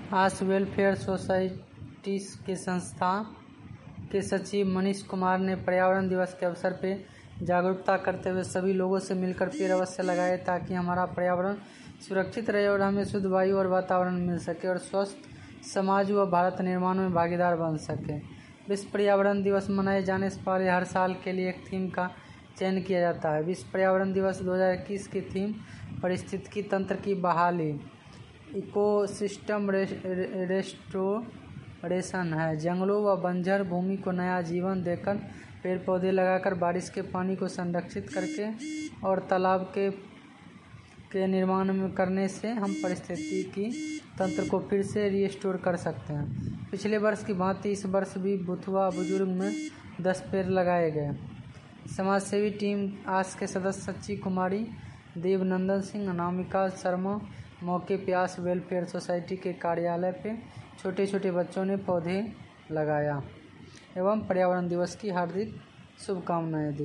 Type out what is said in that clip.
आस welfare society के संस्था के सचिव मनीष कुमार ने पर्यावरण दिवस के अवसर पर जागरूकता करते हुए सभी लोगों से मिलकर पेड़ अवश्य लगाए ताकि हमारा पर्यावरण सुरक्षित रहे और हमें शुद्ध वायु और वातावरण मिल सके और स्वस्थ समाज व भारत निर्माण में भागीदार बन सके। विश्व पर्यावरण दिवस मनाए जाने से पहले हर साल के लिए एक थीम का चयन किया जाता है। विश्व पर्यावरण दिवस 2021 की थीम पारिस्थितिकी तंत्र की बहाली, इकोसिस्टम रेस्टोरेशन है। जंगलों व बंजर भूमि को नया जीवन देकर पेड़ पौधे लगाकर बारिश के पानी को संरक्षित करके और तालाब के निर्माण में करने से हम पारिस्थितिकी तंत्र को फिर से रिस्टोर कर सकते हैं। पिछले वर्ष की भांति इस वर्ष भी बुथुआ बुजुर्ग में 10 पेड़ लगाए गए। समाजसेवी टीम आस के सदस्य सच्ची कुमारी, देवनंदन सिंह, अनामिका शर्मा मौके पे आस वेलफेयर सोसाइटी के कार्यालय पे छोटे छोटे बच्चों ने पौधे लगाया एवं पर्यावरण दिवस की हार्दिक शुभकामनाएं दी।